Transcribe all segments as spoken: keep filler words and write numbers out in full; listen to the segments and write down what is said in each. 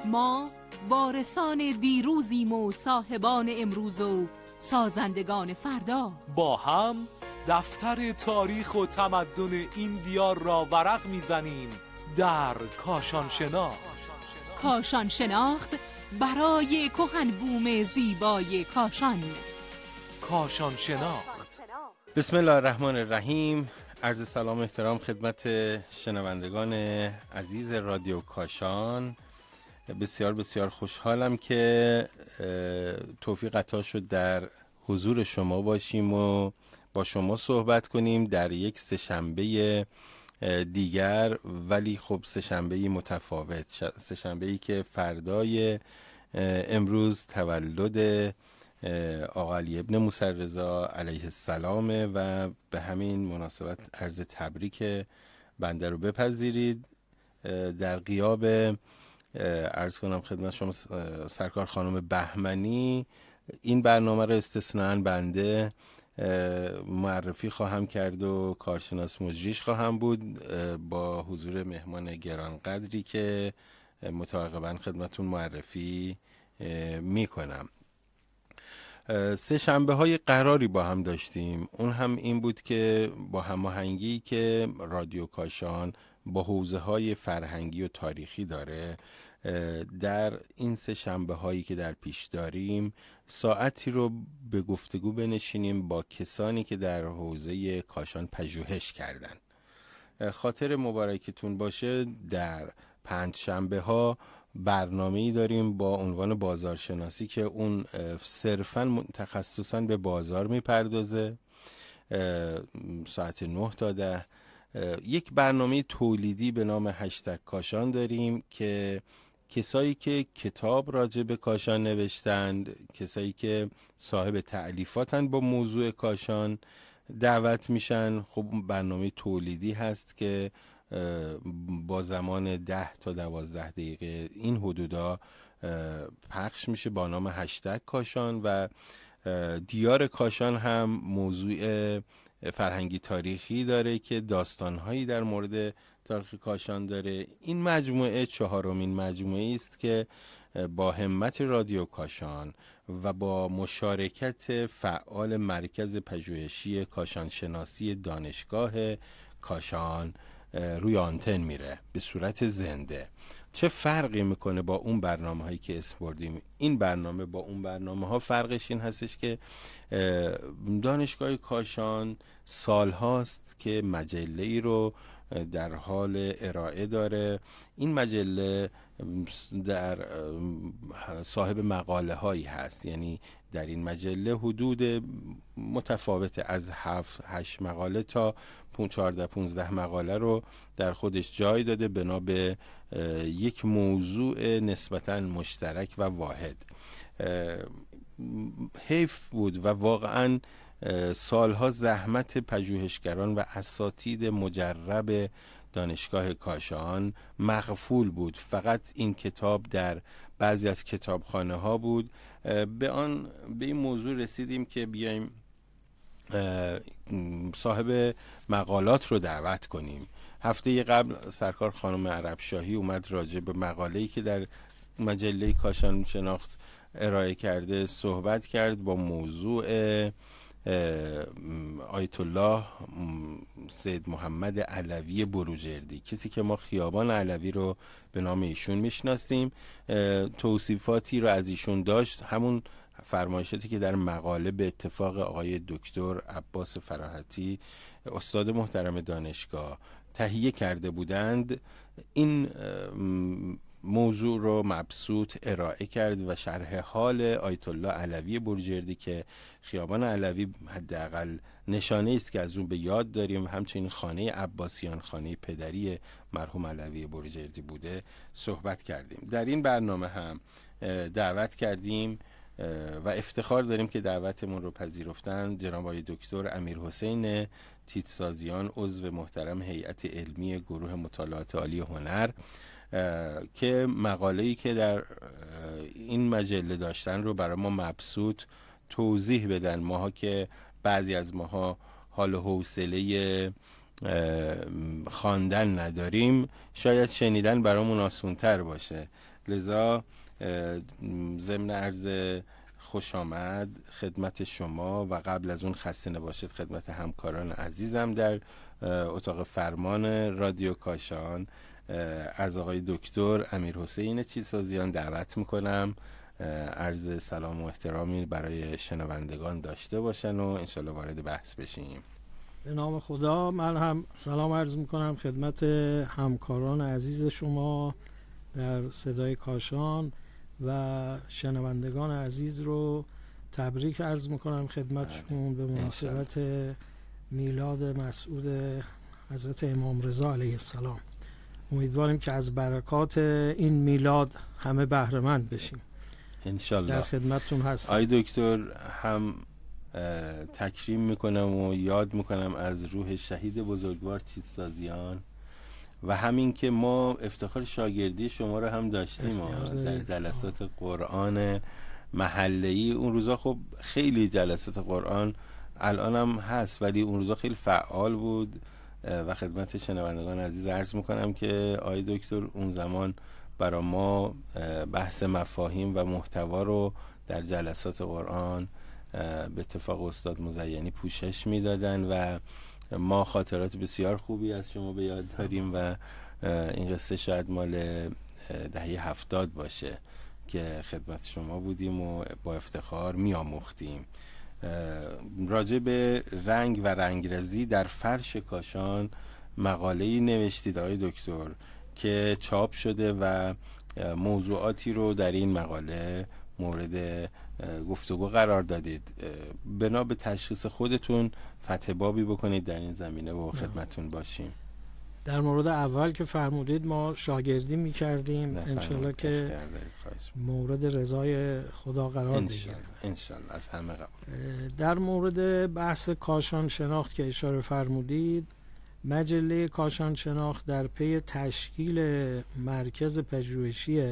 ما وارثان دیروزیم و صاحبان امروز و سازندگان فردا. با هم دفتر تاریخ و تمدن این دیار را ورق میزنیم در کاشان شناخت. کاشان شناخت برای کهن بوم زیبای کاشان. کاشان شناخت. بسم الله الرحمن الرحیم. عرض سلام و احترام خدمت شنوندگان عزیز رادیو کاشان. بسیار بسیار خوشحالم که توفیق عطا شد در حضور شما باشیم و با شما صحبت کنیم در یک سه‌شنبه دیگر، ولی خب سه‌شنبه متفاوت، سه‌شنبه‌ای که فردای امروز تولد آقا علی ابن موسی رضا علیه السلام و به همین مناسبت عرض تبریک بنده رو بپذیرید. در غیاب عرض کنم خدمت شما سرکار خانم بهمنی، این برنامه رو استثناءً بنده معرفی خواهم کرد و کارشناس مجریش خواهم بود با حضور مهمان گرانقدری که متعاقباً خدمتون معرفی می کنم. سه شنبه های قراری با هم داشتیم، اون هم این بود که با هماهنگی که رادیو کاشان با حوزه های فرهنگی و تاریخی داره، در این سه شنبه هایی که در پیش داریم ساعتی رو به گفتگو بنشینیم با کسانی که در حوزه کاشان پژوهش کردن. خاطر مبارکتون باشه، در پنج شنبه ها برنامه‌ای داریم با عنوان بازارشناسی که اون صرفاً تخصصاً به بازار میپردازه. ساعت نه تا ده یک برنامه تولیدی به نام هشتگ کاشان داریم که کسایی که کتاب راجع به کاشان نوشتند، کسایی که صاحب تألیفاتن با موضوع کاشان دعوت میشن. خب برنامه تولیدی هست که با زمان ده تا دوازده دقیقه این حدودا پخش میشه با نام هشتگ کاشان و دیار کاشان هم موضوع فرهنگی تاریخی داره که داستانهایی در مورد تاریخ کاشان داره. این مجموعه چهارمین مجموعه است که با همت رادیو کاشان و با مشارکت فعال مرکز پژوهشی کاشان شناسی دانشگاه کاشان روی آنتن میره به صورت زنده. چه فرقی میکنه با اون برنامه هایی که اسپردیم؟ این برنامه با اون برنامه ها فرقش این هستش که دانشگاه کاشان سال هاست که مجله ای رو در حال ارائه داره. این مجله در صاحب مقاله هایی هست، یعنی در این مجله حدود متفاوت از هفت هشت مقاله تا چهارده پونزده مقاله رو در خودش جای داده بنا به یک موضوع نسبتاً مشترک و واحد. حیف بود و واقعاً سالها زحمت پژوهشگران و اساتید مجرب دانشگاه کاشان مغفول بود. فقط این کتاب در بعضی از کتابخانه ها بود. به آن به این موضوع رسیدیم که بیایم صاحب مقالات رو دعوت کنیم. هفته قبل سرکار خانم عربشاهی اومد راجع به مقاله‌ای که در مجله کاشان شناخت ارائه کرده صحبت کرد با موضوع آیت الله سید محمد علوی بروجردی، کسی که ما خیابان علوی رو به نام ایشون میشناسیم. توصیفاتی رو از ایشون داشت، همون فرمایشاتی که در مقاله به اتفاق آقای دکتر عباس فراحتی استاد محترم دانشگاه تهیه کرده بودند. این موضوع رو مبسوط ارائه کرد و شرح حال آیت الله علوی بروجردی که خیابان علوی حداقل نشانه است که از اون به یاد داریم، همچنین خانه عباسیان، خانه پدری مرحوم علوی بروجردی بوده، صحبت کردیم. در این برنامه هم دعوت کردیم و افتخار داریم که دعوتمون رو پذیرفتن جناب آقای دکتر امیرحسین تیتسازیان، عضو محترم هیئت علمی گروه مطالعات عالی هنر، که مقاله‌ای که در این مجله داشتن رو برای ما مبسوط توضیح بدن. ماها که بعضی از ماها حال و حوصله خواندن نداریم، شاید شنیدن برامون آسان‌تر باشه. لذا ضمن عرض خوش آمد خدمت شما و قبل از اون خسته نباشید خدمت همکاران عزیزم در اتاق فرمان رادیو کاشان از آقای دکتر امیرحسین چیزسازیان دعوت میکنم عرض سلام و احترامی برای شنوندگان داشته باشن و انشالله وارد بحث بشیم. به نام خدا. من هم سلام عرض میکنم خدمت همکاران عزیز شما در صدای کاشان و شنوندگان عزیز رو تبریک عرض میکنم خدمتشون به مناسبت میلاد مسعود حضرت امام رضا علیه السلام. امیدواریم که از برکات این میلاد همه بهره مند بشیم. انشالله. در خدمتتون هستم. آی دکتر، هم تکریم میکنم و یاد میکنم از روح شهید بزرگوار چیزسازیان و همین که ما افتخار شاگردی شما رو هم داشتیم در جلسات قرآن محله‌ای. اون روزا خب خیلی جلسات قرآن الان هم هست ولی اون روزا خیلی فعال بود و خدمت شنوندگان عزیز عرض میکنم که آی دکتر اون زمان برای ما بحث مفاهیم و محتوا رو در جلسات قرآن به اتفاق استاد مزینی پوشش میدادن و ما خاطرات بسیار خوبی از شما به یاد داریم و این قصه شاید مال دهه هفتاد باشه که خدمت شما بودیم و با افتخار میآموختیم. راجع به رنگ و رنگرزی در فرش کاشان مقاله‌ای نوشتید آقای دکتر که چاپ شده و موضوعاتی رو در این مقاله مورد گفتگو قرار دادید. بنا به تشخیص خودتون فتح بابی بکنید در این زمینه و خدمتون باشیم. در مورد اول که فرمودید ما شاگردی می‌کردیم، انشالله که مورد رضای خدا قرار بگیره. انشالله از همه قبول. در مورد بحث کاشان شناخت که اشاره فرمودید، مجله کاشان شناخت در پی تشکیل مرکز پژوهشی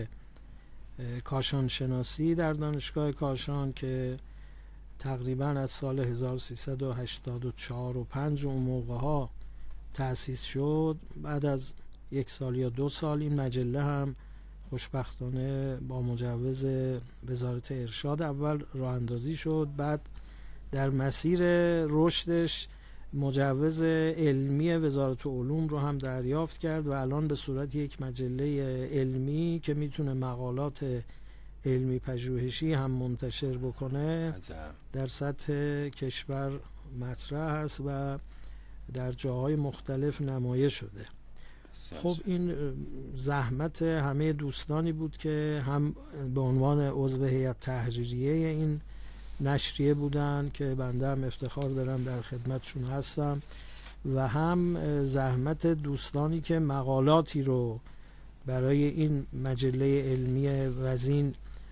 کاشان شناسی در دانشگاه کاشان که تقریبا از سال هزار و سیصد و هشتاد و چهار و پنج اون موقع ها تأسیس شد، بعد از یک سال یا دو سال این مجله هم خوشبختانه با مجوز وزارت ارشاد اول راه اندازی شد، بعد در مسیر رشدش مجوز علمی وزارت علوم رو هم دریافت کرد و الان به صورت یک مجله علمی که میتونه مقالات علمی پژوهشی هم منتشر بکنه در سطح کشور مطرح است و در جاهای مختلف نمایش شده. خب این زحمت همه دوستانی بود که هم به عنوان عضو هیئت تحریریه این نشریه بودن که بنده هم افتخار دارم در خدمتشون هستم و هم زحمت دوستانی که مقالاتی رو برای این مجله علمی وزین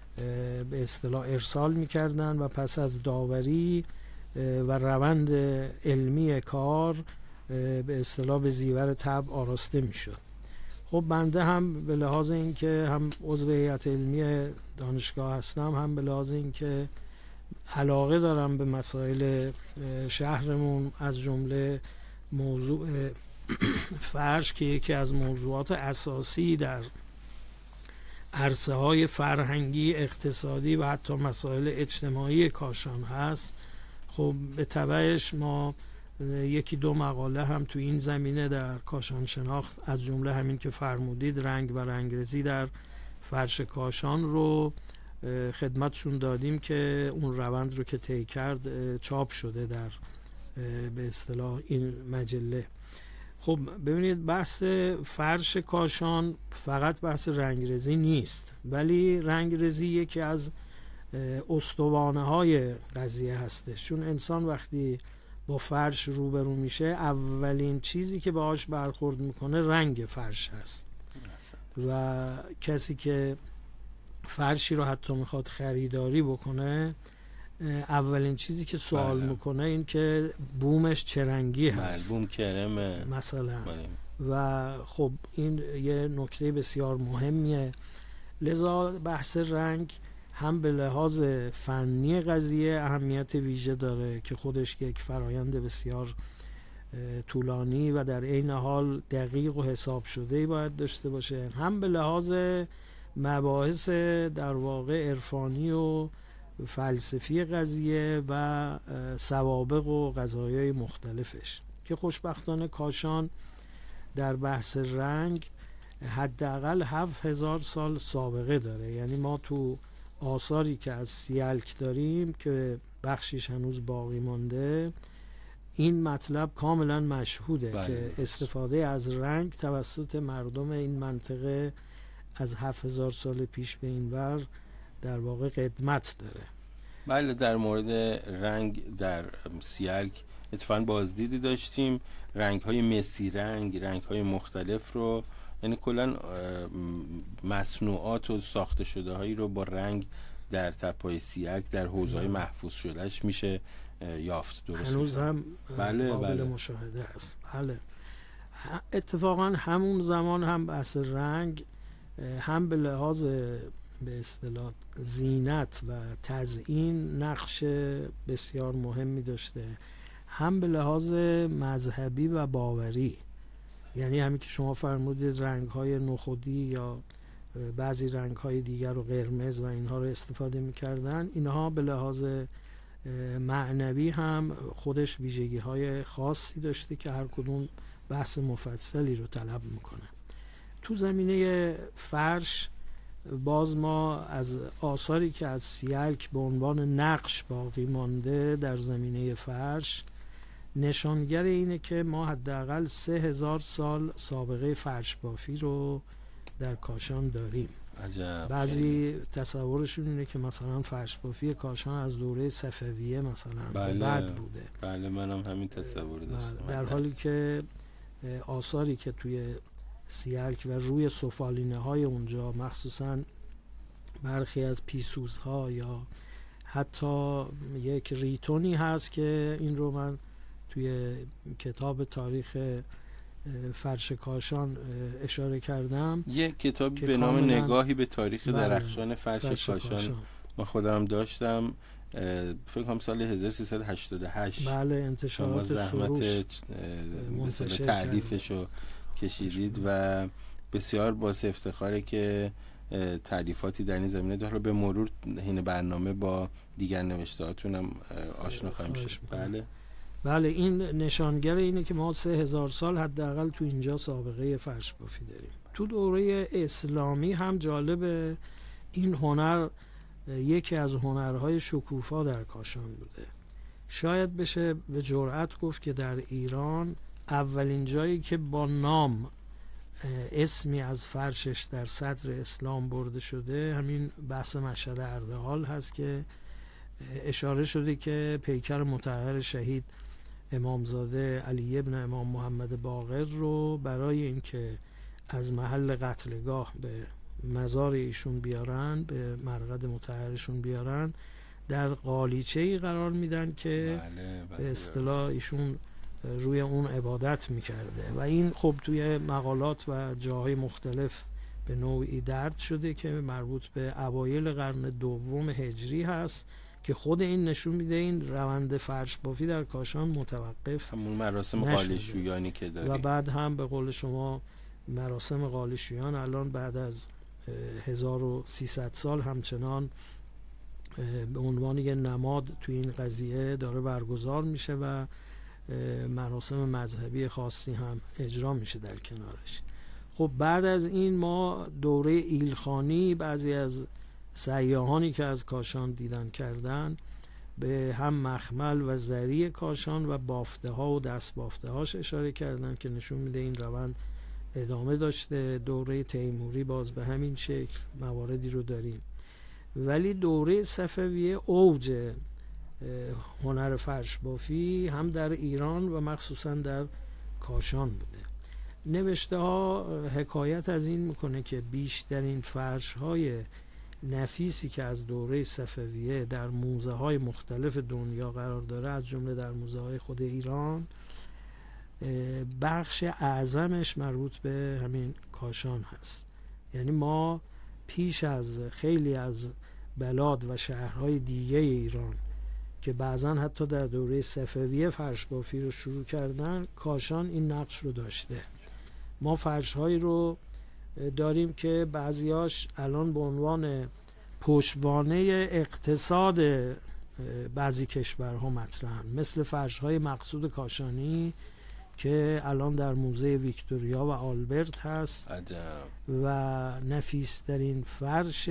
به اصطلاح ارسال می‌کردن و پس از داوری و روند علمی کار به اصطلاح به زیور طبع آراسته می‌شد. خب بنده هم به لحاظ اینکه هم عضو هیئت علمی دانشگاه هستم، هم به لحاظ اینکه علاقه دارم به مسائل شهرمون از جمله موضوع فرش که یکی از موضوعات اساسی در عرصه های فرهنگی، اقتصادی و حتی مسائل اجتماعی کاشان هست. خب به تبعش ما یکی دو مقاله هم تو این زمینه در کاشان شناخت از جمله همین که فرمودید رنگ و رنگرزی در فرش کاشان رو خدمتشون دادیم که اون روند رو که طی کرد چاپ شده در به اصطلاح این مجله. خب ببینید بحث فرش کاشان فقط بحث رنگرزی نیست، ولی رنگرزی یکی از استوانه های قضیه هستش، چون انسان وقتی با فرش روبرو میشه اولین چیزی که باهاش برخورد میکنه رنگ فرش هست و کسی که فرشی رو حتی میخواد خریداری بکنه اولین چیزی که سوال بله. میکنه این که بومش چه رنگی هست، بوم کرمه مثلا بله. و خب این یه نکته بسیار مهمیه. لذا بحث رنگ هم به لحاظ فنی قضیه اهمیت ویژه داره که خودش یک فرایند بسیار طولانی و در عین حال دقیق و حساب شده باید داشته باشه، هم به لحاظ مباحث در واقع عرفانی و فلسفی قضیه و سوابق و قضایای مختلفش که خوشبختانه کاشان در بحث رنگ حداقل هفت هزار سال سابقه داره. یعنی ما تو آثاری که از سیلک داریم که بخشیش هنوز باقی مانده، این مطلب کاملا مشهوده بله. که استفاده از رنگ توسط مردم این منطقه از هفت هزار سال پیش به این ور در واقع قدمت داره. بله، در مورد رنگ در سیلک اتفاقاً بازدیدی داشتیم، رنگ های مسی رنگ، رنگ های مختلف رو، یعنی کلا مصنوعات و ساخته شده هایی رو با رنگ در تپه‌های سیلک در حوض‌های محفوظ شدهش میشه یافت. درست هنوز هم بله قابل بله. مشاهده است. بله، اتفاقا همون زمان هم بحث رنگ هم به لحاظ به اصطلاح زینت و تزیین نقش بسیار مهمی داشته، هم به لحاظ مذهبی و باوری. یعنی همین که شما فرمودید رنگ‌های نخودی یا بعضی رنگ‌های دیگر رو قرمز و اینها رو استفاده می‌کردن، اینها به لحاظ معنوی هم خودش ویژگی‌های خاصی داشته که هر کدوم بحث مفصلی رو طلب می‌کنه. تو زمینه فرش باز ما از آثاری که از سیلک به عنوان نقش باقی مانده در زمینه فرش نشانگر اینه که ما حداقل سه هزار سال سابقه فرش بافی رو در کاشان داریم. عجب. بعضی تصورشون اینه که مثلا فرش بافی کاشان از دوره صفویه مثلا بله. بعد بوده. بله، منم همین تصور داشتم. در حالی که آثاری که توی سیلک و روی سفالینه های اونجا، مخصوصا برخی از پیسوزها یا حتی یک ریتونی هست که این رو من توی کتاب تاریخ فرش کاشان اشاره کردم، یک کتابی به نام نگاهی به تاریخ درخشان فرش, فرش کاشان. کاشان من خودم داشتم، فکر کنم سال هزار و سیصد و هشتاد و هشت. بله، انتشارات سروش منتشر تعریفش رو کشیدید و بسیار باعث افتخاره که تعریفاتی در این زمینه داره. به مرور این برنامه با دیگر نوشتهاتون هم آشنا خواهیم شد. بله بله، این نشانگر اینه که ما سه هزار سال حداقل تو اینجا سابقه فرش بافی داریم. تو دوره اسلامی هم جالب، این هنر یکی از هنرهای شکوفا در کاشان بوده. شاید بشه به جرأت گفت که در ایران اولین جایی که با نام اسمی از فرشش در صدر اسلام برده شده همین بحث مشهد اردهال هست که اشاره شده که پیکر مطهر شهید امامزاده علی ابن امام محمد باقر رو برای اینکه از محل قتلگاه به مزار ایشون بیارن، به مرقد مطهرشون بیارن، در قالیچه‌ای قرار میدن که بله بله به اصطلاح ایشون روی اون عبادت میکرده و این خب توی مقالات و جاهای مختلف به نوعی درد شده که مربوط به اوایل قرن دوم هجری هست که خود این نشون میده این روند فرش بافی در کاشان متوقف همون مراسم قالیشویانی که داری و بعد هم به قول شما مراسم قالیشویان الان بعد از هزار و سیصد سال همچنان به عنوان یه نماد توی این قضیه داره برگزار میشه و مراسم مذهبی خاصی هم اجرا میشه در کنارش. خب بعد از این ما دوره ایلخانی، بعضی از سیاحانی که از کاشان دیدن کردن به هم مخمل و زری کاشان و بافته ها و دست بافته هاش اشاره کردن که نشون میده این روند ادامه داشته. دوره تیموری باز به همین شکل مواردی رو داریم، ولی دوره صفویه اوج هنر فرش بافی هم در ایران و مخصوصا در کاشان بوده. نوشته ها حکایت از این میکنه که بیشترین فرش های نفیسی که از دوره صفویه در موزه های مختلف دنیا قرار داره، از جمله در موزه های خود ایران، بخش اعظمش مربوط به همین کاشان هست. یعنی ما پیش از خیلی از بلاد و شهرهای دیگه ایران که بعضا حتی در دوره صفویه فرش بافی رو شروع کردن، کاشان این نقش رو داشته. ما فرش هایی رو داریم که بعضیاش الان به عنوان پشتوانه اقتصاد بعضی کشورها مطرحن، مثل فرش‌های مقصود کاشانی که الان در موزه ویکتوریا و آلبرت هست. عجب. و نفیس‌ترین فرش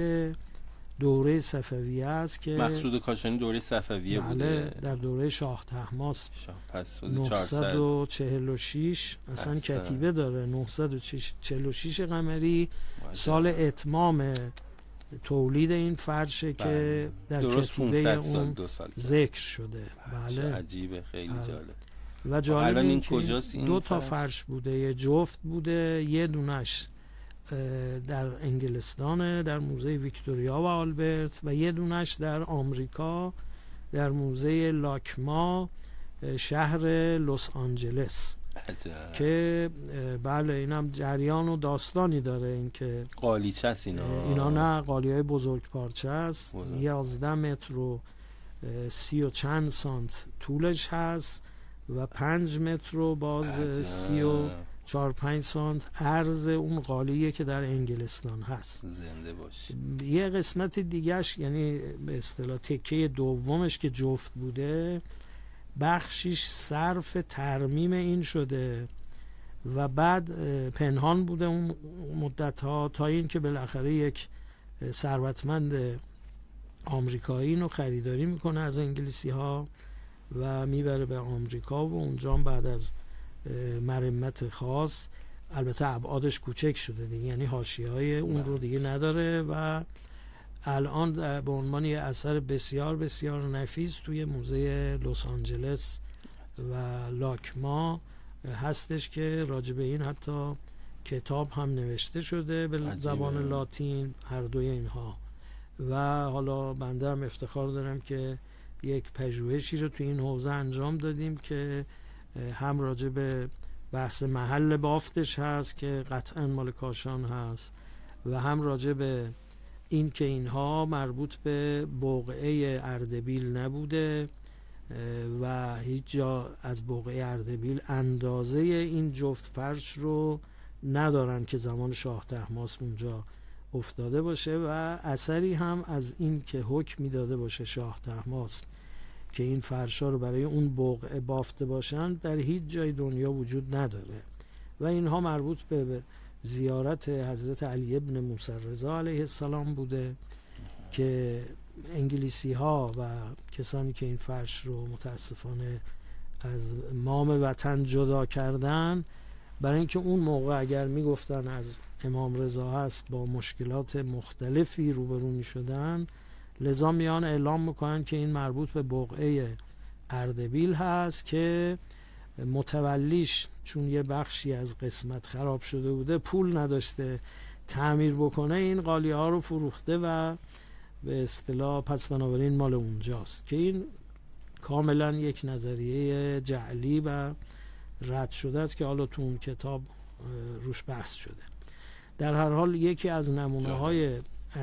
دوره صفویه است که مقصود کاشانی دوره صفویه بله بوده. در دوره شاه طهماسب پس نهصد و چهل و شش اصلا کتیبه داره، نهصد و چهل و شش قمری سال اتمام تولید این فرشه که در کتیبه اون ذکر شده. بله عجیبه، خیلی بله. جالب. و جالب این که این دو تا فرش بوده، یه جفت بوده، یه دونش در انگلستان در موزه ویکتوریا و آلبرت و یه دونش در آمریکا در موزه لاکما شهر لس آنجلس. عجب. که بله اینم جریان و داستانی داره، این که قالیچه است اینا. اینا نه، قالیهای بزرگ پارچه است، یازده متر و سی و چند سانت طولش هست و پنج متر و باز عجب. سی و چهار پنج سانت عرض اون قالیه که در انگلستان هست. زنده باش. یه قسمت دیگهش یعنی به اصطلاح تکه دومش که جفت بوده بخشیش صرف ترمیم این شده و بعد پنهان بوده اون مدت ها تا این که بالاخره یک ثروتمند آمریکایی اینو خریداری میکنه از انگلیسی ها و میبره به آمریکا و اونجا بعد از مرمت خاص، البته ابعادش کوچک شده دیگه، یعنی حاشیه‌های اون رو دیگه نداره و الان به عنوان یه اثر بسیار بسیار نفیس توی موزه لس آنجلس و لاکما هستش که راجع به این حتی کتاب هم نوشته شده به عجیبه. زبان لاتین هر دوی اینها. و حالا بنده هم افتخار دارم که یک پژوهشی رو توی این حوزه انجام دادیم که هم راجع به بحث محل بافتش هست که قطعا مال کاشان هست و هم راجع به این که اینها مربوط به بقعه اردبیل نبوده و هیچ جا از بقعه اردبیل اندازه این جفت فرش رو ندارن که زمان شاه طهماسب اونجا افتاده باشه و اثری هم از این که حکم میداده باشه شاه طهماسب که این فرشا رو برای اون بقعه بافته باشن در هیچ جای دنیا وجود نداره و اینها مربوط به زیارت حضرت علی ابن موسی رضا علیه السلام بوده که انگلیسی ها و کسانی که این فرش رو متاسفانه از مام وطن جدا کردن، برای اینکه اون موقع اگر میگفتن از امام رضا هست با مشکلات مختلفی روبرو می شدن، لذا میان اعلام میکنن که این مربوط به بقعه اردبیل هست که متولیش چون یه بخشی از قسمت خراب شده بوده پول نداشته تعمیر بکنه، این قالیه ها رو فروخته و به اصطلاح پس بنابراین مال اونجاست که این کاملا یک نظریه جعلی و رد شده است که حالا تو اون کتاب روش بحث شده. در هر حال یکی از نمونه های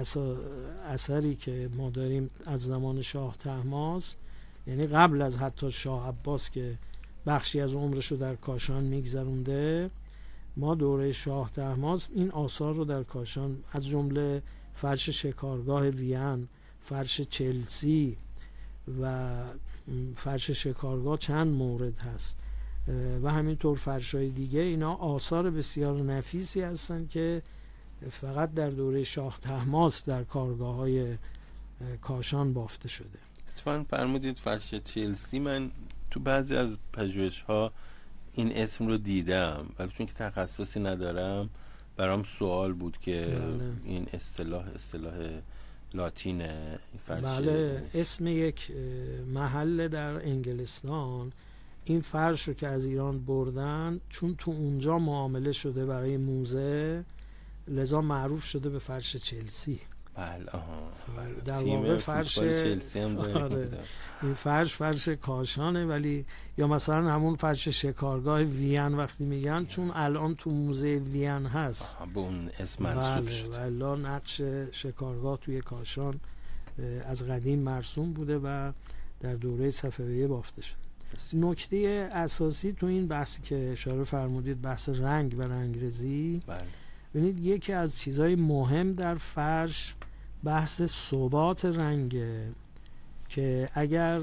اثری که ما داریم از زمان شاه طهماسب، یعنی قبل از حتی شاه عباس که بخشی از عمرش رو در کاشان میگذرونده، ما دوره شاه طهماسب این آثار رو در کاشان از جمله فرش شکارگاه وین، فرش چلسی و فرش شکارگاه چند مورد هست و همینطور فرش‌های دیگه، اینا آثار بسیار نفیسی هستن که فقط در دوره شاه طهماسب در کارگاه‌های کاشان بافته شده. اتفاقاً فرمودید فرش چلسی، من تو بعضی از پژوهش‌ها این اسم رو دیدم ولی چون که تخصصی ندارم برام سوال بود که بله. این اصطلاح اصطلاح لاتینه فرش. بله، اسم یک محل در انگلستان این فرش رو که از ایران بردن چون تو اونجا معامله شده برای موزه، لذا معروف شده به فرش چلسی. بله آها. در واقع فرش چلسی هم آره. این فرش فرش کاشانه، ولی یا مثلا همون فرش شکارگاه وین وقتی میگن چون الان تو موزه وین هست به اون اسم منسوب بله. شده. ولی نقش شکارگاه توی کاشان از قدیم مرسوم بوده و در دوره صفویه بافته شده. نکته اساسی تو این بحثی که اشاره فرمودید، بحث رنگ و رنگرزی، بله. ببینید یکی از چیزهای مهم در فرش بحث ثبات رنگه که اگر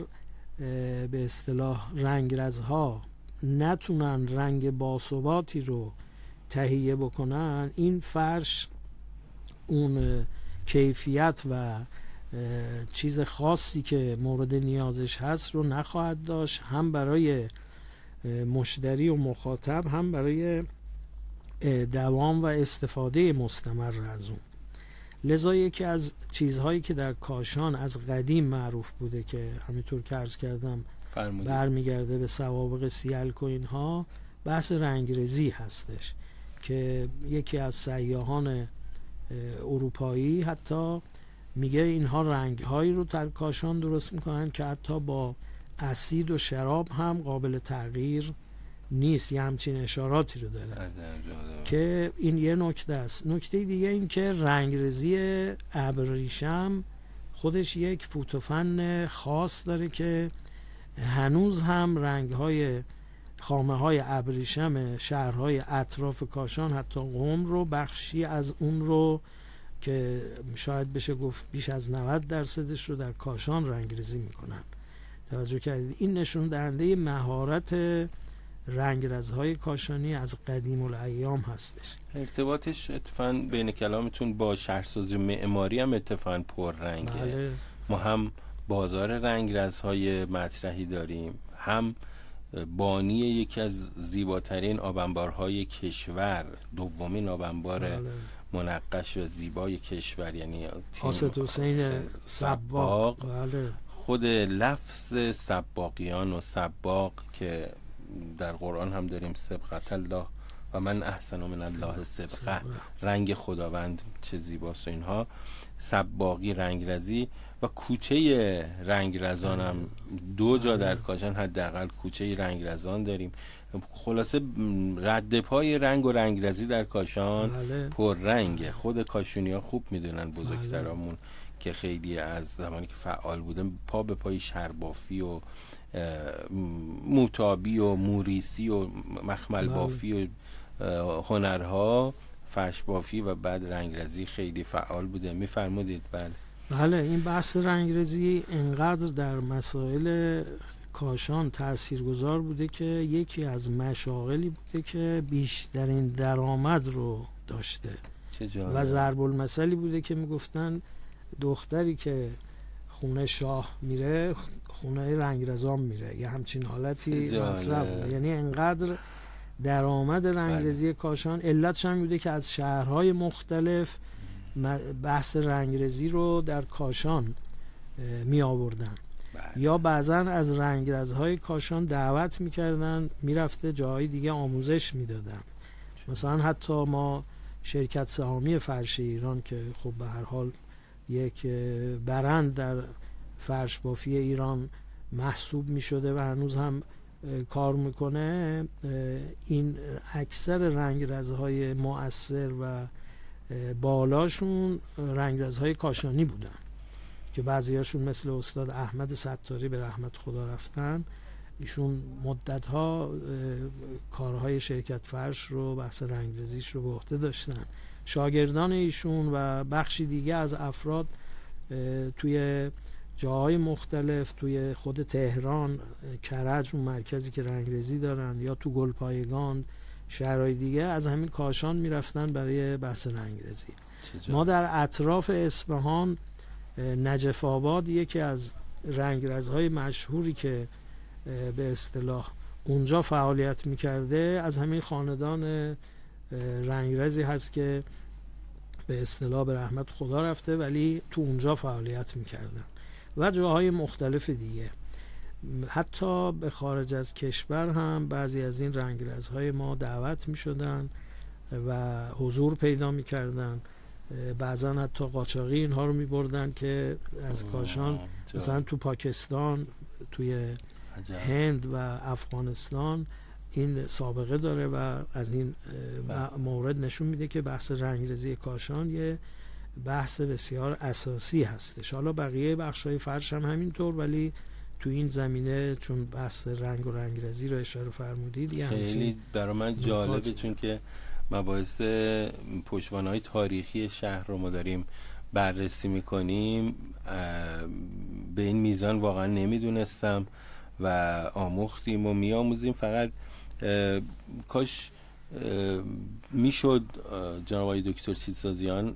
به اصطلاح رنگرزها نتونن رنگ باثباتی رو تهیه بکنن، این فرش اون کیفیت و چیز خاصی که مورد نیازش هست رو نخواهد داشت، هم برای مشتری و مخاطب، هم برای دوام و استفاده مستمر از اون. لذا یکی از چیزهایی که در کاشان از قدیم معروف بوده که همینطور که عرض کردم برمیگرده به سوابق سیلک و اینها، بحث رنگرزی هستش که یکی از سیاحان اروپایی حتی میگه اینها رنگهایی رو در کاشان درست میکنن که حتی با اسید و شراب هم قابل تغییر نیست. یه همچین اشاراتی رو داره که این یه نکته است. نکته دیگه این که رنگرزی ابریشم خودش یک فوتوفن خاص داره که هنوز هم رنگ‌های خامه های ابریشم شهرهای اطراف کاشان حتی قم رو بخشی از اون رو که شاید بشه گفت بیش از نود درصدش رو در کاشان رنگرزی میکنن. توجه کردید؟ این نشون دهنده مهارت رنگرزهای کاشانی از قدیم الایام هستش. ارتباطش اتفاقاً بین کلامتون با شهرسازی و معماری هم اتفاقاً پررنگه. بله. ما هم بازار رنگرزهای مطرحی داریم، هم بانی یکی از زیباترین آبانبارهای کشور، دومین آبانبار بله. منقش و زیبای کشور، یعنی حاسد حسین سباق. بله. خود لفظ سباقیان و سباق که در قرآن هم داریم سبقت الله و من احسن من الله سبقه، رنگ خداوند چه زیباست و اینها. سباقی رنگرزی و کوچه رنگرزان هم دو جا در کاشان حداقل کوچه رنگرزان داریم. خلاصه رد پای رنگ و رنگرزی در کاشان بله. پر رنگه. خود کاشونی ها خوب میدونن، بزرگترامون بله. که خیلی از زمانی که فعال بودن پا به پای شربافی و موتابی و موریسی و مخمل بله. بافی و هنرها، فرش بافی و بعد رنگرزی خیلی فعال بوده. میفرمودید؟ بله بله. این بحث رنگرزی انقدر در مسائل کاشان تاثیرگذار بوده که یکی از مشاغلی بوده که بیشترین درآمد رو داشته و ضرب المثلی بوده که میگفتن دختری که خونه شاه میره خونه رنگرزان میره، یه همچین حالتی مطرح بوده. یعنی انقدر درآمد رنگرزی بله. کاشان علتش هم بوده که از شهرهای مختلف بحث رنگرزی رو در کاشان می آوردن بله. یا بعضا از رنگرزهای کاشان دعوت میکردن، میرفته جاهای دیگه آموزش میدادن. مثلا حتی ما شرکت سهامی فرش ایران که خب به هر حال یک برند در فرش بافی ایران محسوب میشده و هنوز هم کار میکنه، این اکثر رنگرزهای مؤثر و بالاشون رنگرزهای کاشانی بودن که بعضیاشون مثل استاد احمد ستاری به رحمت خدا رفتن، ایشون مدتها کارهای شرکت فرش رو، بحث رنگرزیش رو به عهده داشتن. شاگردان ایشون و بخشی دیگه از افراد توی جاهای مختلف، توی خود تهران، کرج اون مرکزی که رنگرزی دارن، یا تو گلپایگان، شهرهای دیگه، از همین کاشان میرفتن برای بحث رنگرزی. ما در اطراف اصفهان، نجف آباد، یکی از رنگرزهای مشهوری که به اصطلاح اونجا فعالیت میکرده از همین خاندان رنگرزی هست که به اصطلاح به رحمت خدا رفته ولی تو اونجا فعالیت میکردن و جاهای مختلف دیگه. حتی به خارج از کشور هم بعضی از این رنگرزهای ما دعوت میشدن و حضور پیدا میکردن. بعضا حتی قاچاقی اینها رو میبردن که از کاشان مثلا تو پاکستان، توی هند و افغانستان این سابقه داره و از این مورد نشون میده که بحث رنگرزی کاشان یه بحث بسیار اساسی هستش. حالا بقیه بخشای فرش هم همینطور، ولی تو این زمینه چون بحث رنگ و رنگرزی رو اشاره فرمودید، خیلی برای من جالبه، چون که مباحث پشتوانه‌های تاریخی شهر رو ما داریم بررسی میکنیم. به این میزان واقعا نمیدونستم و آموختیم و میآموزیم. فقط کاش میشد جناب آقای دکتر سیدسازیان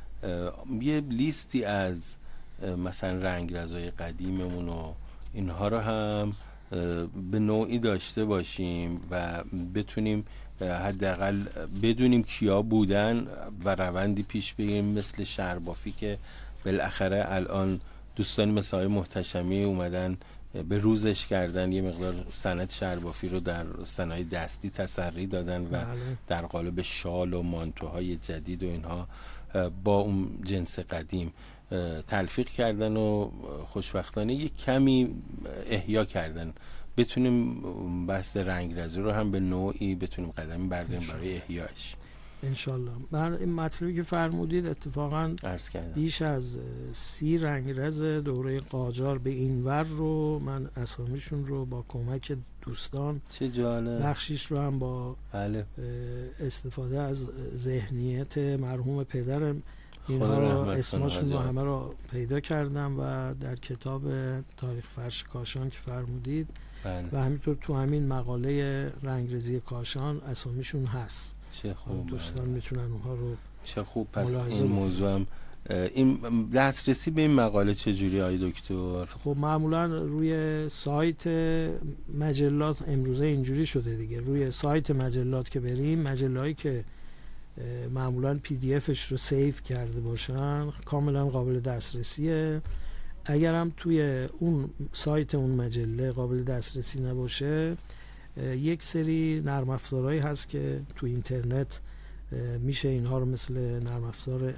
یه لیستی از مثلا رنگرزهای قدیممون و اینها رو هم به نوعی داشته باشیم و بتونیم حداقل بدونیم کیا بودن و روندی پیش بگیریم، مثل شهربافی که بالاخره الان دوستان مثل آقای محتشمی اومدن به روزش کردن، یه مقدار صنعت شهربافی رو در صنایع دستی تسری دادن و در قالب شال و مانتوهای جدید و اینها با اون جنس قدیم تلفیق کردن و خوشبختانه یک کمی احیا کردن. بتونیم بحث رنگرزی رو هم به نوعی بتونیم قدمی برداریم برای احیاش انشالله. من این مطلبی که فرمودید اتفاقا عرض کردم بیش از سی رنگرز دوره قاجار به این ور رو من اسامیشون رو با کمک دوستان، چه جالب، بخشیش رو هم با بله. استفاده از ذهنیت مرحوم پدرم اینها رو اسمشون رو همه رو پیدا کردم و در کتاب تاریخ فرش کاشان که فرمودید بله. و همینطور تو همین مقاله رنگرزی کاشان اسامیشون هست. چه خوب، دوستان میتونن اونها رو چه خوب. پس این موضوع هم این دسترسی به این مقاله چجوری آی دکتر؟ خب معمولا روی سایت مجلات امروزه اینجوری شده دیگه، روی سایت مجلات که بریم، مجلهایی که معمولا پی دی افش رو سیو کرده باشن کاملا قابل دسترسیه. اگر هم توی اون سایت اون مجله قابل دسترسی نباشه، یک سری نرم افزارهایی هست که تو اینترنت میشه اینها رو، مثل نرم افزار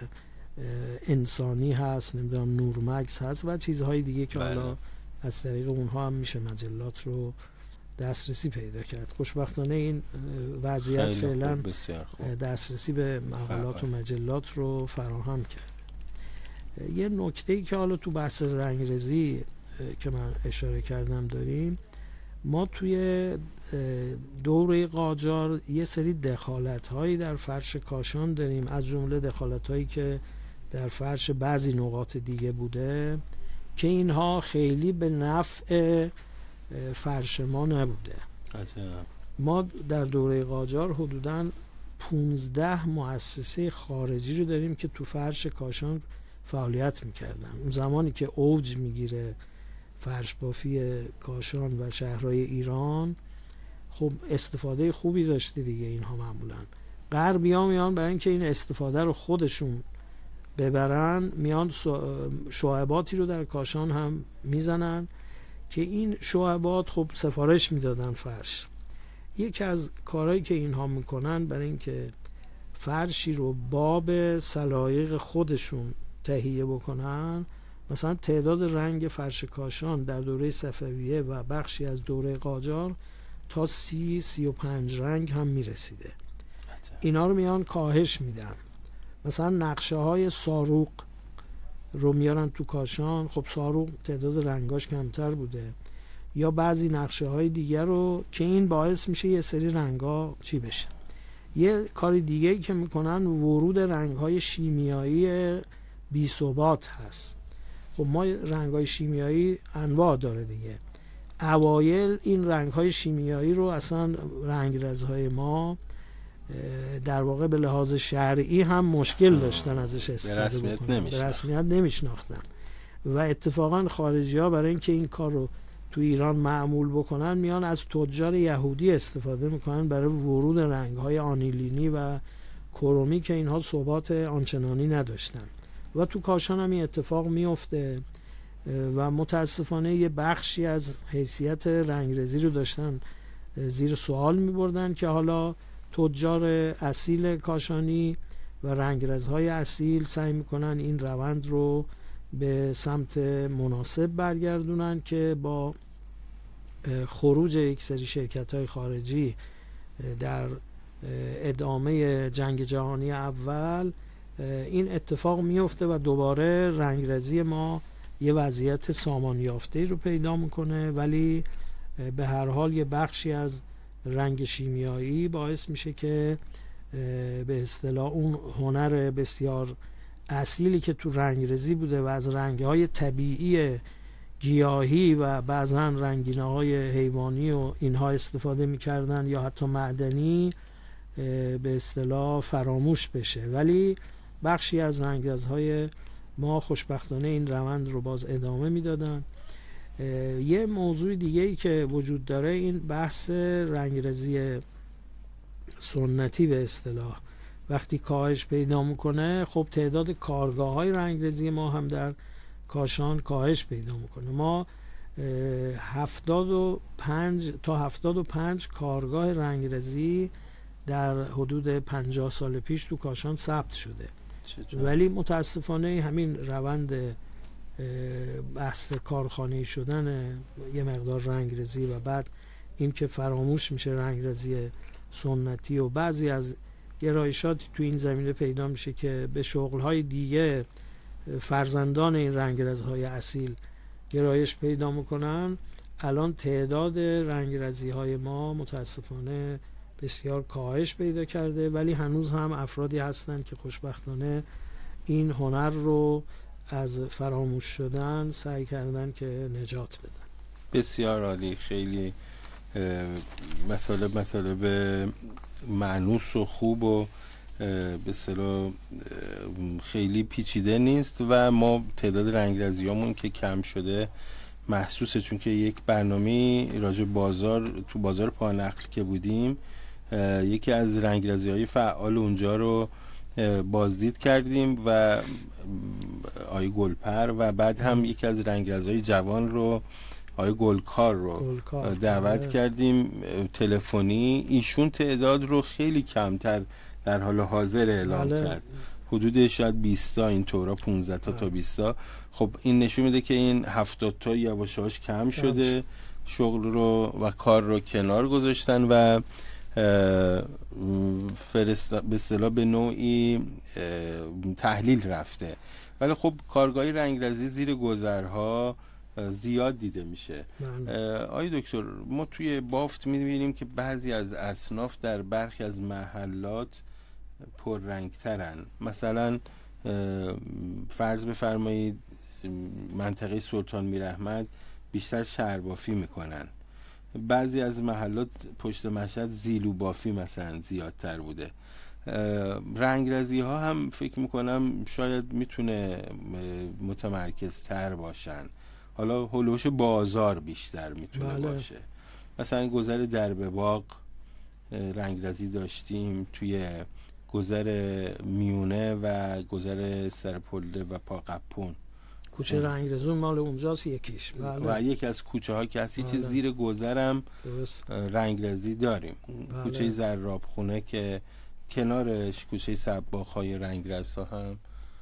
انسانی هست، نمیدونم نورمکس هست و چیزهای دیگه که حالا از طریق اونها هم میشه مجلات رو دسترسی پیدا کرد. خوشبختانه این وضعیت فعلا دسترسی به مقالات و مجلات رو فراهم کرد. یه نکته‌ای که حالا تو بحث رنگرزی که من اشاره کردم داریم، ما توی دوره قاجار یه سری دخالت‌هایی در فرش کاشان داریم، از جمله دخالت‌هایی که در فرش بعضی نقاط دیگه بوده که اینها خیلی به نفع فرش ما نبوده. عجب. ما در دوره قاجار حدوداً پونزده مؤسسه خارجی رو داریم که تو فرش کاشان فعالیت میکردن. اون زمانی که اوج میگیره فرش بافی کاشان و شهرهای ایران، خب استفاده خوبی داشته دیگه اینها. معمولا غربی‌ها میان برای اینکه این استفاده رو خودشون ببرن، میان شعباتی رو در کاشان هم میزنن که این شعبات خب سفارش میدادن فرش. یکی از کارهایی که اینها میکنن برای اینکه فرشی رو باب سلایق خودشون تهیه بکنن، مثلا تعداد رنگ فرش کاشان در دوره صفویه و بخشی از دوره قاجار تا سی سی و پنج رنگ هم میرسیده. اینا رو میان کاهش میدن. مثلا نقشه های ساروق رو میارن تو کاشان، خب ساروق تعداد رنگاش کمتر بوده، یا بعضی نقشه های دیگر رو که این باعث میشه یه سری رنگا چی بشه. یه کاری دیگه که میکنن ورود رنگ های شیمیایی بی ثبات هست. خب ما رنگ های شیمیایی انواع داره دیگه. اوایل این رنگ های شیمیایی رو اصلا رنگرزهای ما در واقع به لحاظ شرعی هم مشکل داشتن ازش استفاده بکنن، به رسمیت نمیشناختن و اتفاقا خارجی ها برای اینکه این کار رو تو ایران معمول بکنن میان از تجار یهودی استفاده میکنن برای ورود رنگ های آنیلینی و کرومی که اینها ثبات آنچنانی نداشتن و تو کاشان هم این اتفاق میفته و متاسفانه یه بخشی از حیثیت رنگرزی رو داشتن زیر سوال میبردن که حالا تجار اصیل کاشانی و رنگرزهای اصیل سعی میکنن این روند رو به سمت مناسب برگردونن که با خروج یک سری شرکت‌های خارجی در ادامه جنگ جهانی اول این اتفاق میفته و دوباره رنگرزی ما یه وضعیت سامان یافته رو پیدا میکنه، ولی به هر حال یه بخشی از رنگ شیمیایی باعث میشه که به اصطلاح اون هنر بسیار اصیلی که تو رنگرزی بوده و از رنگ‌های طبیعی گیاهی و بعضا رنگینه‌های حیوانی و اینها استفاده می‌کردن یا حتی معدنی به اصطلاح فراموش بشه. ولی بخشی از رنگرزهای ما خوشبختانه این روند رو باز ادامه میدادن. یه موضوع دیگه ای که وجود داره این بحث رنگرزی سنتی به اصطلاح وقتی کاهش پیدا میکنه، خب تعداد کارگاه های رنگرزی ما هم در کاشان کاهش پیدا میکنه. ما هفتاد و پنج تا هفتاد و پنج کارگاه رنگرزی در حدود پنجاه سال پیش تو کاشان ثبت شده. چطور؟ ولی متاسفانه همین روند بحث کارخانه‌ای شدن یه مقدار رنگرزی و بعد این که فراموش میشه رنگرزی سنتی و بعضی از گرایشات تو این زمینه پیدا میشه که به شغل‌های دیگه فرزندان این رنگرزهای اصیل گرایش پیدا میکنن. الان تعداد رنگرزی‌های ما متاسفانه بسیار کاهش پیدا کرده، ولی هنوز هم افرادی هستند که خوشبختانه این هنر رو از فراموش شدن سعی کردن که نجات بدن. بسیار عالی. خیلی مطالب مطالب معنوس و خوب و به اصطلاح خیلی پیچیده نیست و ما تعداد رنگرزیامون که کم شده محسوسه، چون که یک برنامه راجع بازار تو بازار پانقل که بودیم یکی از رنگرزی‌های فعال اونجا رو بازدید کردیم و آقای گلپر و بعد هم یکی از رنگرزهای جوان رو آقای گلکار رو گلکار. دعوت آه. کردیم تلفنی. ایشون تعداد رو خیلی کمتر در حال حاضر اعلام بله. کرد، حدود شاید بیست تا این طورا پانزده تا تا بیست تا. خب این نشون میده که این هفتاد تا یواشاش کم شده، شغل رو و کار رو کنار گذاشتن و فرست به اصطلاح به نوعی تحلیل رفته. ولی خب کارگاهی رنگرزی زیر گذرها زیاد دیده میشه. آقای دکتر، ما توی بافت میبینیم که بعضی از اصناف در برخی از محلات پررنگترن. مثلا فرض بفرمایید منطقه سلطان میراحمد بیشتر شهربافی میکنن، بعضی از محلات پشت مشهد زیلو بافی مثلا زیادتر بوده. رنگرزی ها هم فکر میکنم شاید میتونه متمرکز تر باشن، حالا هلوش بازار بیشتر میتونه بله. باشه. مثلا گذر درب باغ رنگرزی داشتیم، توی گذر میونه و گذر سرپله و پاقپون کوچه رنگرزون مال اونجاست یکیش بله. و یکی از کوچه ها که هستی بله. چه زیر گذرم رنگرزی داریم بله. کوچه زرابخونه که کنارش کوچه سباخ‌های رنگرز ها هم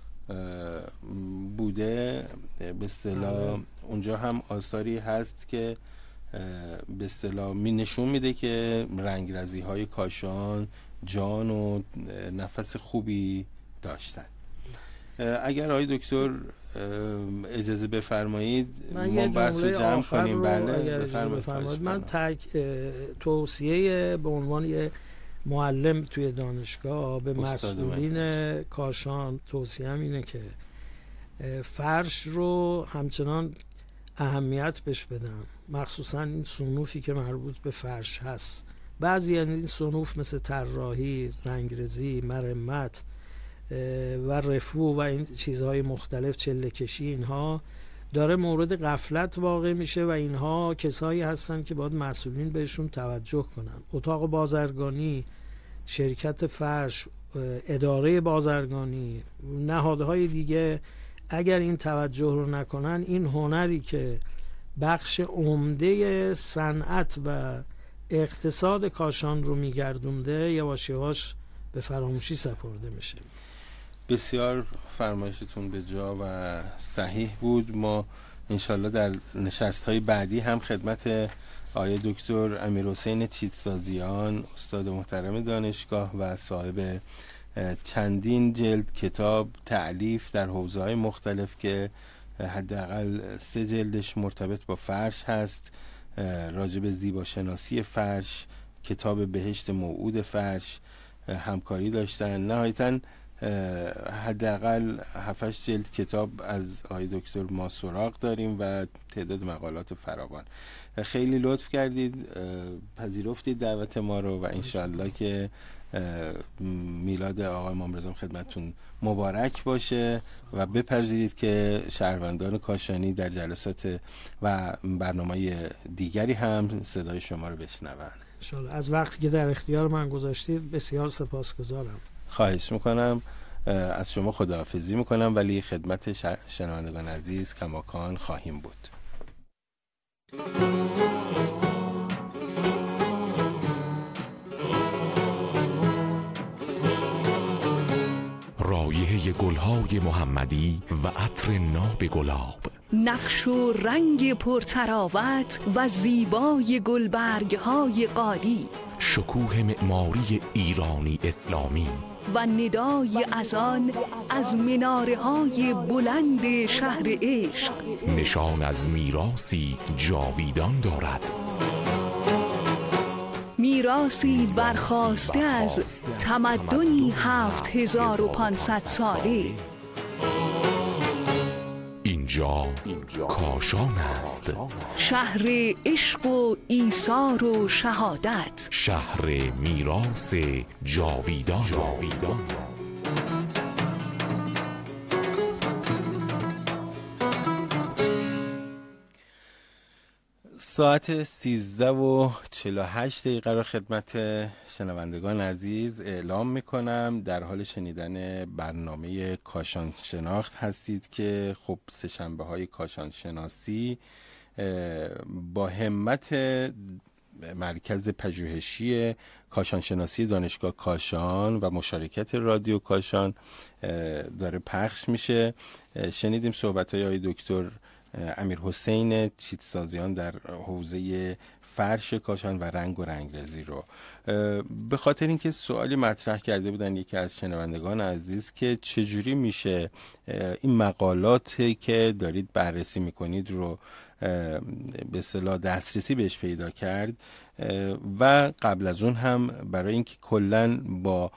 بوده. به اصطلاح اونجا هم آثاری هست که به اصطلاح می نشون میده که رنگرزی های کاشان جان و نفس خوبی داشتن. اگر آقای دکتر اجازه بفرمایید ما بحث رو جمع کنیم. بله بفرمایید. من تک توصیه به عنوان یه معلم توی دانشگاه به مسئولین کاشان توصیه هم اینه که فرش رو همچنان اهمیت بهش بدن، مخصوصا این صنوفی که مربوط به فرش هست. بعضی از این صنوف مثل طراحی، رنگرزی، مرمت و رفو و این چیزهای مختلف، چله کشی، اینها داره مورد غفلت واقع میشه و اینها کسایی هستن که باید مسئولین بهشون توجه کنن. اتاق بازرگانی، شرکت فرش، اداره بازرگانی، نهادهای دیگه اگر این توجه رو نکنن، این هنری که بخش عمده صنعت و اقتصاد کاشان رو میگردونده یواش یواش به فراموشی سپرده میشه. بسیار فرمایشتون به جا و صحیح بود. ما انشالله در نشست‌های بعدی هم خدمت آقای دکتر امیرحسین چیتسازیان، استاد محترم دانشگاه و صاحب چندین جلد کتاب تألیف در حوزه‌های مختلف که حداقل سه جلدش مرتبط با فرش هست، راجع به زیباشناسی فرش، کتاب بهشت موعود فرش، همکاری داشتن. نهایتاً حداقل هفتش جلد کتاب از آقای دکتر ما سراغ داریم و تعداد مقالات فراوان. خیلی لطف کردید، پذیرفتید دعوت ما رو و انشالله که میلاد آقای امام رضا خدمتتون مبارک باشه و بپذیرید که شهروندان کاشانی در جلسات و برنامه دیگری هم صدای شما رو بشنوند. انشالله. از وقتی که در اختیار من گذاشتید بسیار سپاسگزارم. خواهش میکنم. از شما خداحافظی میکنم ولی خدمت شنوندگان عزیز کماکان خواهیم بود. رایحه گلهای محمدی و عطر ناب گلاب، نقش و رنگ پرتراوت و زیبای گلبرگ‌های قالی، شکوه معماری ایرانی اسلامی و ندای اذان از مناره‌های بلند شهر عشق نشان از میراثی جاویدان دارد، میراثی برخاسته از تمدنی هفت هزار و پانصد ساله. اینجا کاشان است، شهر عشق و ایثار و شهادت، شهر میراث جاویدان. جاویدان. ساعت سیزده و چهل و هشت دقیقه را خدمت شنوندگان عزیز اعلام میکنم. در حال شنیدن برنامه کاشان شناخت هستید که خب سه شنبه های کاشان شناسی با همت مرکز پژوهشی کاشان شناسی دانشگاه کاشان و مشارکت رادیو کاشان داره پخش میشه. شنیدیم صحبت های آقای دکتر امیر حسین چیتسازیان در حوزه فرش کاشان و رنگ و رنگرزی رو. به خاطر اینکه سوالی مطرح کرده بودن یکی از شنوندگان عزیز که چجوری میشه این مقالاتی که دارید بررسی میکنید رو به اصطلاح دسترسی بهش پیدا کرد و قبل از اون هم برای اینکه کلاً با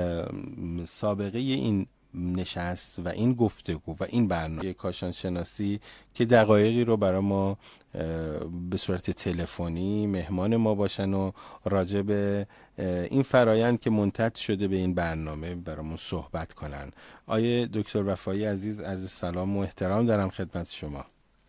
سابقه این نشست و این گفتگو و این برنامه کاشان شناسی که دقایقی رو برای ما به صورت تلفنی مهمان ما باشن و راجع به این فرایند که منتج شده به این برنامه برامون صحبت کنن. آیه دکتر وفایی عزیز، عرض سلام و احترام دارم خدمت شما.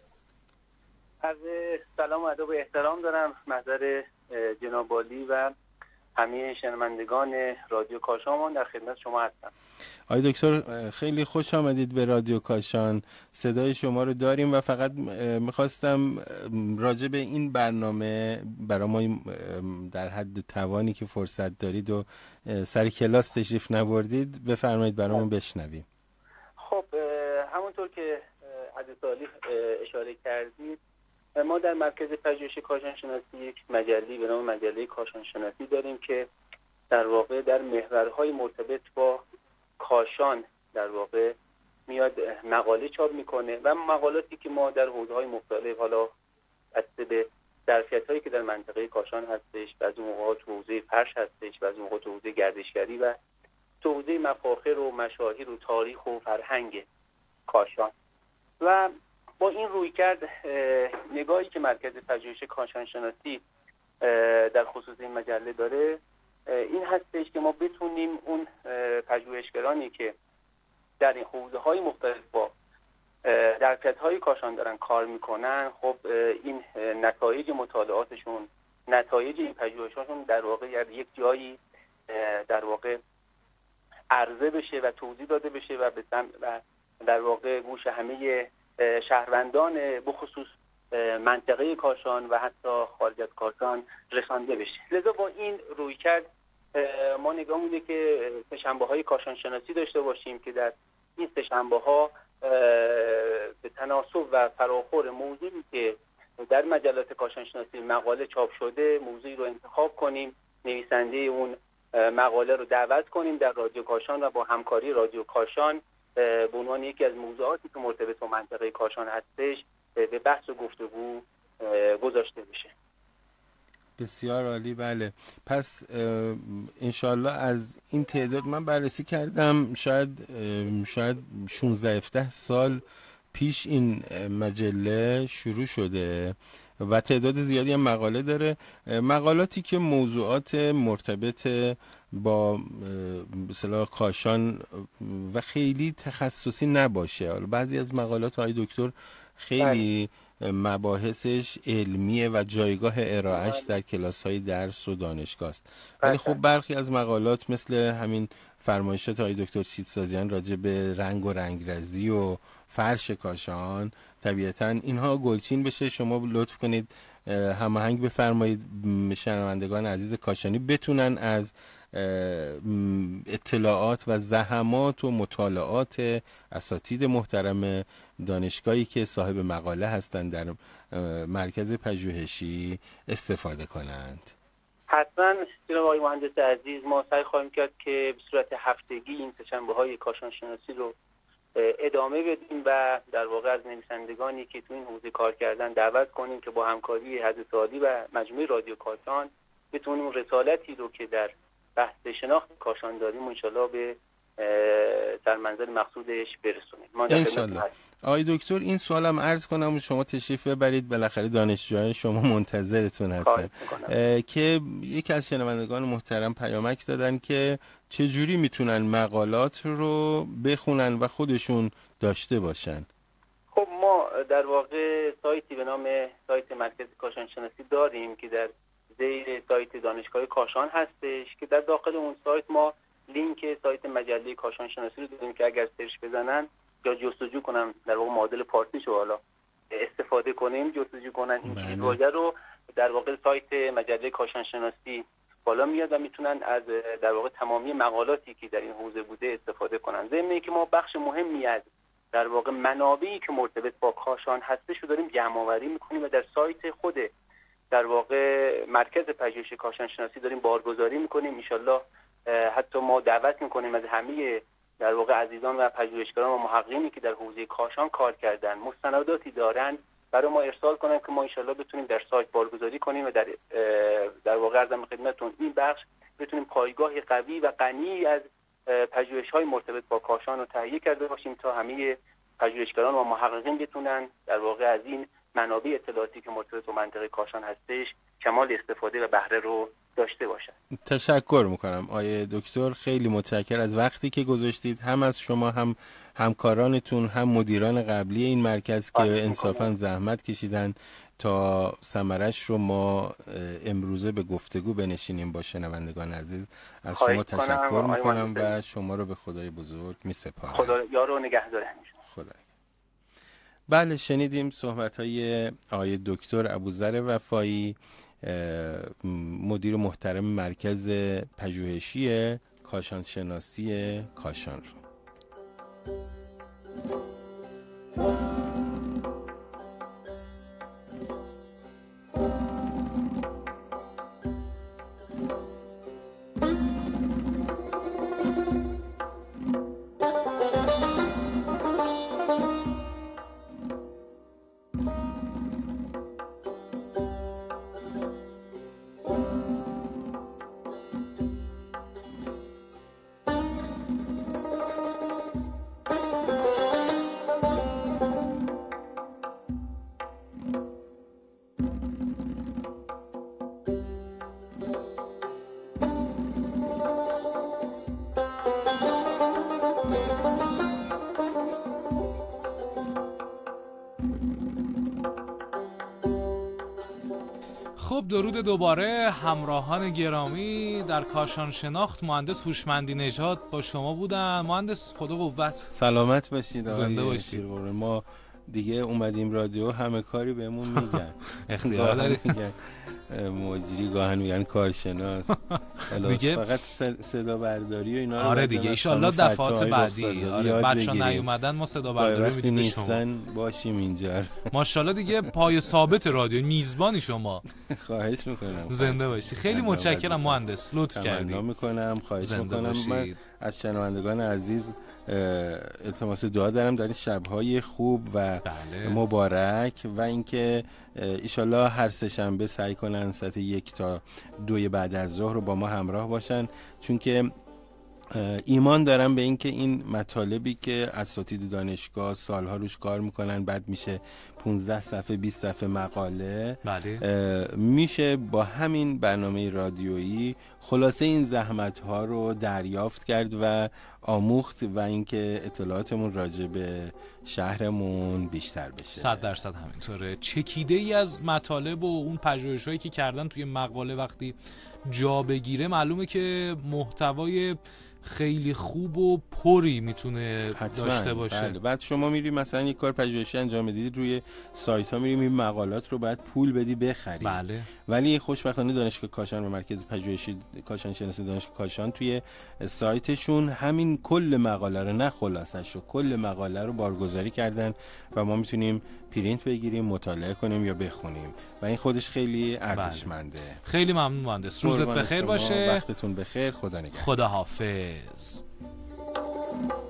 عرض سلام و ادب و احترام دارم محضر جناب عالی و همه شنوندگان رادیو کاشان در خدمت شما هستم. آقای دکتر خیلی خوش آمدید به رادیو کاشان. صدای شما رو داریم و فقط میخواستم راجع به این برنامه برای ما در حد توانی که فرصت دارید و سر کلاس تشریف نبردید بفرمایید برامون بشنویم. خب همونطور که حضرت عالی اشاره کردید ما در مرکز پژوهشی کاشان شناسی یک مجله به نام مجله کاشان شناسی داریم که در واقع در محورهای مرتبط با کاشان در واقع میاد مقاله چاپ میکنه و مقالاتی که ما در حوزه‌های مختلف حالا بسته به ظرفیت‌هایی که در منطقه کاشان هستش، بعضی موقع تو حوزه فرش هستش، بعضی موقع تو حوزه گردشگری و تو حوزه مفاخر و مشاهیر و تاریخ و فرهنگ کاشان. و با این رویکرد نگاهی که مرکز پژوهش کاشان شناسی در خصوص این مجله داره این هستش که ما بتونیم اون پژوهشگرانی که در این حوزه‌های مختلف با ظرفیت‌های کاشان دارن کار میکنن، خب این نتایج مطالعاتشون، نتایج این پژوهش‌هاشون در واقع یک جایی در واقع عرضه بشه و توضیح داده بشه و به و در واقع گوش همه شهروندان بخصوص منطقه کاشان و حتی خارج از کاشان رسانده بشه. لذا با این رویکرد ما نگاه میده که سه‌شنبه‌های کاشان شناسی داشته باشیم که در این سه‌شنبه‌ها به تناسب و فراخور موضوعی که در مجلات کاشان شناسی مقاله چاپ شده موضوعی رو انتخاب کنیم، نویسنده اون مقاله رو دعوت کنیم در رادیو کاشان و با همکاری رادیو کاشان به عنوان یکی از موضوعاتی که مرتبط با منطقه کاشان هستش به بحث و گفتگو گذاشته بشه. بسیار عالی. بله، پس انشالله از این تعداد من بررسی کردم شاید شاید شانزده هفده سال پیش این مجله شروع شده و تعداد زیادی هم مقاله داره، مقالاتی که موضوعات مرتبط با مثلا کاشان و خیلی تخصصی نباشه. حالا بعضی از مقالات های دکتر خیلی مباحثش علمیه و جایگاه ارائهش در کلاس های درس و دانشگاه است، ولی خب برخی از مقالات مثل همین فرمایشات های دکتر چیتسازیان راجع به رنگ و رنگرزی و فرش کاشان، طبیعتا اینها گلچین بشه. شما لطف کنید هماهنگ بفرمایید شنوندگان عزیز کاشانی بتونن از اطلاعات و زحمات و مطالعات اساتید محترم دانشگاهی که صاحب مقاله هستند در مرکز پژوهشی استفاده کنند. حتما جناب آقای مهندس عزیز، ما سعی خواهیم کرد که به صورت هفتگی این سه‌شنبه‌های کاشان شناسی رو ادامه بدیم و در واقع از نویسندگانی که تو این حوزه کار کردن دعوت کنیم که با همکاری حضرت عالی و مجموعه رادیو کاشان بتونیم اون رسالتی رو که در بحث شناخت کاشان داریم انشالله به در منزل مقصودش برسونیم. انشالله. آقای دکتر این سوالم عرض کنم شما تشریف ببرید، بالاخره دانشجویان شما منتظرتون هستن که یکی از شنوندگان محترم پیامک دادن که چجوری میتونن مقالات رو بخونن و خودشون داشته باشن. خب ما در واقع سایتی به نام سایت مرکز کاشان شناسی داریم که در زیر سایت دانشگاه کاشان هستش که در داخل اون سایت ما لینک سایت مجله کاشان شناسی رو داریم که اگر سرچ بزنن یا جستجو کنن در واقع معادل پارسیشو حالا استفاده کنیم جستجو کنن این کیورد رو در واقع سایت مجله کاشان شناسی بالا میاد و میتونن از در واقع تمامی مقالاتی که در این حوزه بوده استفاده کنن. ضمن اینکه ما بخش مهمی از در واقع منابعی که مرتبط با کاشان هستش رو داریم جمع آوری میکنیم و در سایت خود در واقع مرکز پژوهش کاشان شناسی داریم بارگذاری میکنیم. ان شاءالله حتی ما دعوت میکنیم از همه در واقع عزیزان و پژوهشگران و محققینی که در حوزه کاشان کار کردن مستنداتی دارن برای ما ارسال کنن که ما ان شاءالله بتونیم در سایت بارگذاری کنیم و در در واقع عرضم خدمتتون این بخش بتونیم پایگاه قوی و غنی از پژوهش‌های مرتبط با کاشان رو تهیه کرده باشیم تا همه پژوهشگران و محققین بتونن در واقع از این منابع اطلاعاتی که مرتبط با منطقه کاشان هستش کمال استفاده و بهره رو داشته باشن. تشکر میکنم آیه دکتر، خیلی متشکر از وقتی که گذاشتید، هم از شما هم همکارانتون هم مدیران قبلی این مرکز که انصافا زحمت کشیدن تا ثمرش رو ما امروزه به گفتگو بنشینیم با شنوندگان عزیز. از شما تشکر میکنم و شما رو به خدای بزرگ میسپارم. خدا یار و نگهدار همیشه. خدا. بله، شنیدیم صحبت‌های آقای دکتر ابوذر وفایی، مدیر محترم مرکز پژوهشی کاشان شناسی کاشان رو. خب درود دوباره همراهان گرامی. در کاشان شناخت مهندس هوشمندی نژاد با شما بودن. مهندس خدا قوت. سلامت باشید. زنده باشید. ما دیگه اومدیم رادیو همه کاری بهمون میگن. اختیار دارید. میگن مجری، گاهن میگن کارشناس. دیگه فقط صدا برداری و اینا. آره دیگه ان شاءالله دفعات بعدی آره بچا نیومدن ما صدا برداری میدیم به شما. باشیم اینجا. ماشاءالله دیگه پای ثابت رادیو میزبانی شما. خواهش میکنم. زنده باشی. خیلی متشکرم مهندس، لطف کردید. تمنا میکنم، خواهش میکنم. من از شنوندگان عزیز التماس دعا دارم در این شب‌های خوب و بله. مبارک و اینکه ایشالله هر سه شنبه سعی کنن ساعت یک تا دوی بعد از ظهر رو با ما همراه باشن، چون که ایمان دارم به اینکه این مطالبی که اساتید دانشگاه سالها روش کار میکنن بعد میشه پانزده صفحه بیست صفحه مقاله، بله. میشه با همین برنامه رادیویی خلاصه این زحمت ها رو دریافت کرد و آموخت و اینکه اطلاعاتمون راجع به شهرمون بیشتر بشه. صد درصد همینطوره. چکیده ای از مطالب و اون پژوهش‌هایی که کردن توی مقاله وقتی جا بگیره معلومه که محتوای خیلی خوب و پری میتونه داشته باشه. بله. بعد شما میری مثلا یک کار پژوهشی انجام بدید، روی سایت ها میری این مقالات رو بعد پول بدی بخری. بله. ولی خوشبختانه دانشگاه کاشان و مرکز پژوهشی کاشان شناسی دانشگاه کاشان توی سایتشون همین کل مقاله رو، نه خلاصش رو، کل مقاله رو بارگذاری کردن و ما میتونیم پرینت بگیریم، مطالعه کنیم یا بخونیم و این خودش خیلی ارزشمنده. بله. خیلی ممنون مهندس. روزت بخیر باشه. وقتتون بخیر. خدا نگهدار. خدا حافظ.